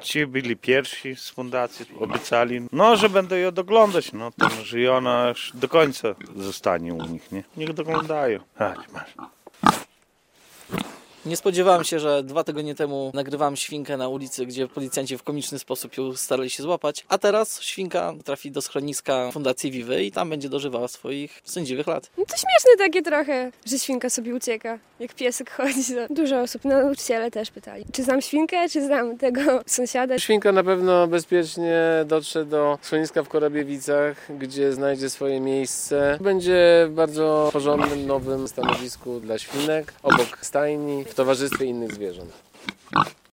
Ci byli pierwsi z fundacji, obiecali, że będą ją doglądać, to może i ona aż do końca zostanie u nich, nie? Niech doglądają. Chodź, masz. Nie spodziewałem się, że 2 tygodnie temu nagrywałem świnkę na ulicy, gdzie policjanci w komiczny sposób ją starali się złapać, a teraz świnka trafi do schroniska Fundacji Vivy i tam będzie dożywała swoich sędziwych lat. To śmieszne takie trochę, że świnka sobie ucieka, jak piesek chodzi. Dużo osób, nauczyciele też pytali, czy znam świnkę, czy znam tego sąsiada. Świnka na pewno bezpiecznie dotrze do schroniska w Korabiewicach, gdzie znajdzie swoje miejsce. Będzie w bardzo porządnym, nowym stanowisku dla świnek, obok stajni, w towarzystwie innych zwierząt.